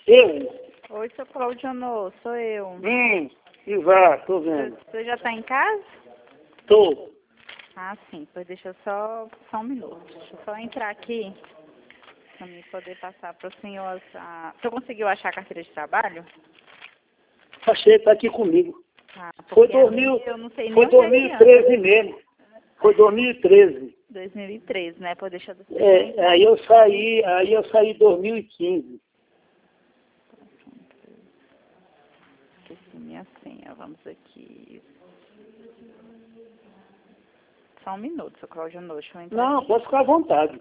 Eu? Oi, seu Claudiano, sou eu. Ivan, tô vendo. Você já tá em casa? Tô. Ah, sim, pois deixa eu só um minuto. Deixa eu só entrar aqui para mim poder passar para o senhor. Você conseguiu achar a carteira de trabalho? Achei, tá aqui comigo. Ah, Foi porque eu não sei nem foi onde é que anda. 2013 mesmo. Foi 2013. 2013, né? Pô, deixa eu Aí eu saí em 2015. Esqueci minha senha, vamos aqui. Só um minuto, seu Claudiano, deixa eu entrar Não, aqui. pode ficar à vontade.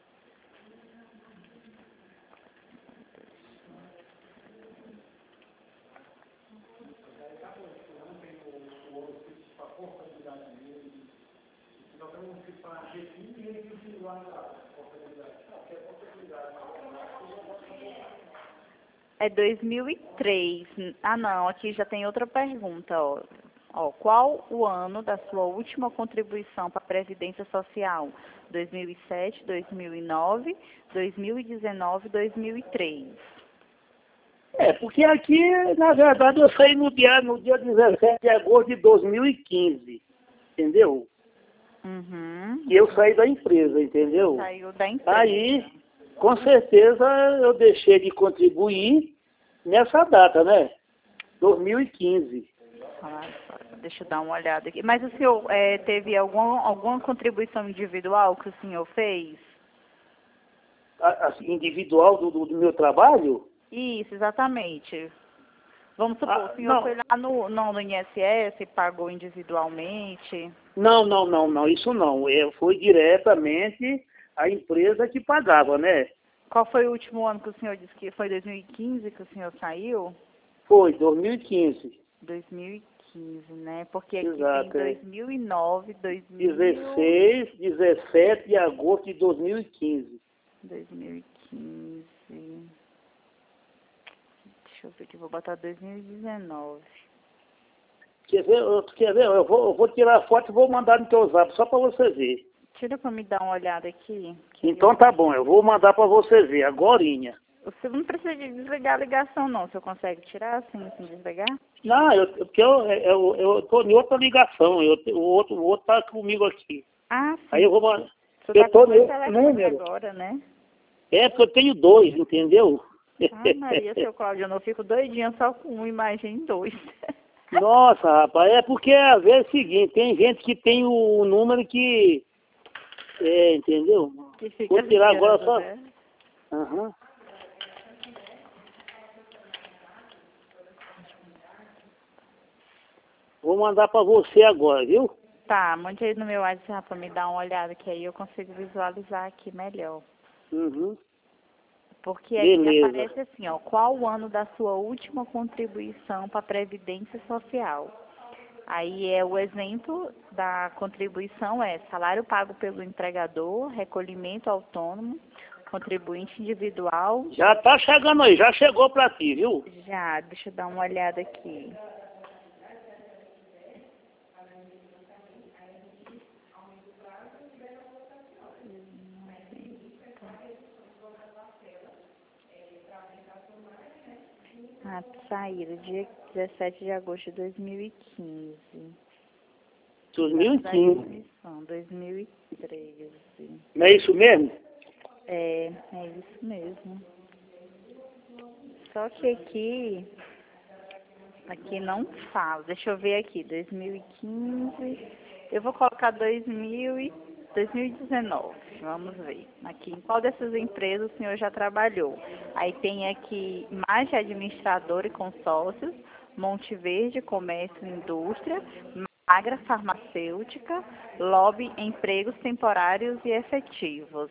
É 2003. Ah, não, aqui já tem outra pergunta, ó. Ó, qual o ano da sua última contribuição para a Previdência Social? 2007, 2009, 2019, 2003. Porque aqui, na verdade, eu saí no dia 17 de agosto de 2015. Entendeu? Uhum. E eu saí da empresa, entendeu? Saiu da empresa. Aí, com certeza, eu deixei de contribuir nessa data, né? 2015. Ah, deixa eu dar uma olhada aqui. Mas o senhor teve alguma contribuição individual que o senhor fez? Assim, individual do meu trabalho? Isso, exatamente. Vamos supor, o senhor Não, foi lá no INSS e pagou individualmente. não, isso não. Foi diretamente a empresa que pagava, né? Qual foi o último ano que o senhor disse que foi 2015 que o senhor saiu? Foi, 2015. 2015, né? Porque aqui Exato, tem é. 2009, 17 de agosto de 2015. 2015. Deixa eu ver aqui, vou botar 2019. Quer ver? Eu vou tirar a foto e vou mandar no teu zap, só para você ver. Tira pra me dar uma olhada aqui. Então tá bom, eu vou mandar para você ver, agorinha. Você não precisa de desligar a ligação, não. O senhor consegue tirar assim, desligar? Não, porque eu tô em outra ligação, o outro tá comigo aqui. Ah, sim. Aí eu vou mandar. Você Eu tá tô com dois nesse telefones número. agora, né? Porque eu tenho dois, entendeu? Ah, Maria, seu Cláudio, eu não fico doidinha só com um, imagine dois. Nossa, rapaz, é porque às vezes é o seguinte, tem gente que tem o número que... entendeu? Que fica Vou tirar agora ligando, só... né? Aham. Vou mandar para você agora, viu? Tá, mande aí no meu WhatsApp pra me dar uma olhada, que aí eu consigo visualizar aqui melhor. Uhum. Porque aqui Beleza. aparece assim, ó, qual o ano da sua última contribuição para a Previdência Social? Aí o exemplo da contribuição é salário pago pelo empregador, recolhimento autônomo, contribuinte individual. Já tá chegando aí, já chegou para ti, viu? Já, deixa eu dar uma olhada aqui. Ah, saíram dia 17 de agosto de 2015. 2015. 2013. Não é isso mesmo? É isso mesmo. Só que aqui não fala. Deixa eu ver aqui, 2015. Eu vou colocar 2019. Vamos ver. Aqui, em qual dessas empresas o senhor já trabalhou? Aí tem aqui mais administrador e consórcios, Monte Verde, comércio e indústria, Magra farmacêutica, lobby, empregos temporários e efetivos.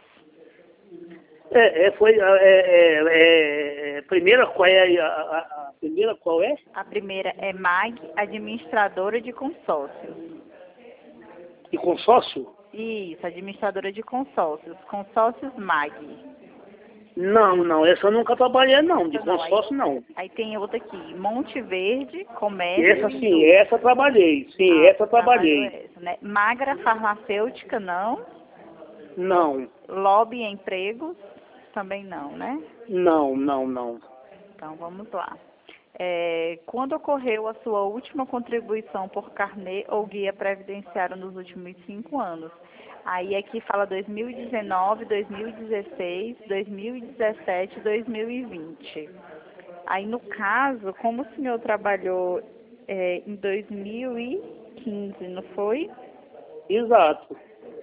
Primeira, qual é a primeira qual é? A primeira é MAG, administradora de consórcios. De consórcio? Isso, administradora de consórcios. Consórcios MAG. Não, essa eu nunca trabalhei não, de Essa não, consórcio não. Aí tem outra aqui, Monte Verde, comércio Essa e sim, indústria. essa eu trabalhei, sim, Ah, essa eu trabalhou trabalhei. essa, né? Magra farmacêutica, não. Não, Lobby empregos, também não, né? não. Então, vamos lá. Quando ocorreu a sua última contribuição por carnê ou guia previdenciário nos últimos 5 anos? Aí aqui fala 2019, 2016, 2017, 2020. Aí, no caso, como o senhor trabalhou em 2015, não foi? Exato.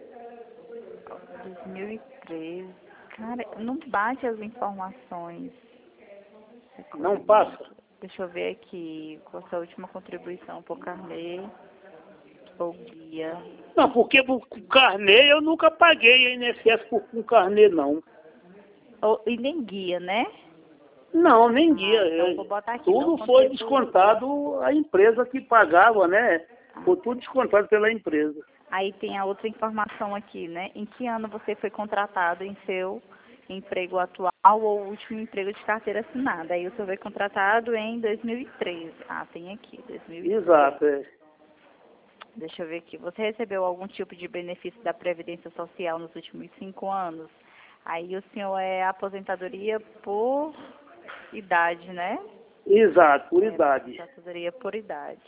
2013. Cara, não bate as informações. Não passa? Deixa eu ver aqui, qual a sua última contribuição por carnê ou guia. Não, porque com carnê eu nunca paguei INSS com carnê, não. E nem guia, né? Não, nem guia. Então vou botar aqui, Tudo não foi contribui. descontado, a empresa que pagava, né? Foi tudo descontado pela empresa. Aí tem a outra informação aqui, né? Em que ano você foi contratado em seu emprego atual ou último emprego de carteira assinada? Aí o senhor foi contratado em 2013. Tem aqui, 2013. Exato, é. Deixa eu ver aqui. Você recebeu algum tipo de benefício da Previdência Social nos últimos 5 anos? Aí o senhor é aposentadoria por idade, né? Exato, por idade. Aposentadoria por idade.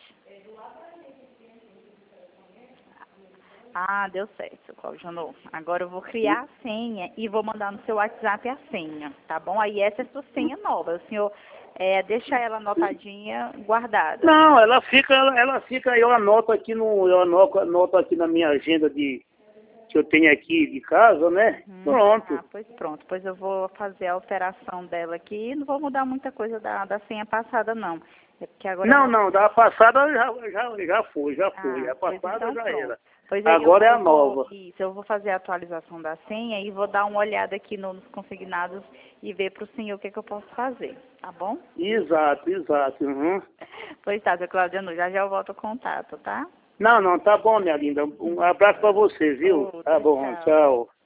Deu certo, Cláudio Janot. Agora eu vou criar a senha e vou mandar no seu WhatsApp a senha, tá bom? Aí essa é a sua senha nova. O senhor deixa ela anotadinha, guardada. Não, ela fica, eu anoto aqui anoto aqui na minha agenda que eu tenho aqui de casa, né? Pronto. Pois pronto. Pois eu vou fazer a alteração dela aqui. Não vou mudar muita coisa da senha passada, não. É porque agora Não, da passada já foi. A pois passada então já pronto. era. Pois aí Agora é a nova. Isso, eu vou fazer a atualização da senha e vou dar uma olhada aqui nos consignados e ver para o senhor o que eu posso fazer, tá bom? Exato. Uhum. Pois tá, seu Claudiano, já eu volto ao contato, tá? Não, tá bom, minha linda. Um abraço para você, viu? Outro, Tá bom, tchau. tchau.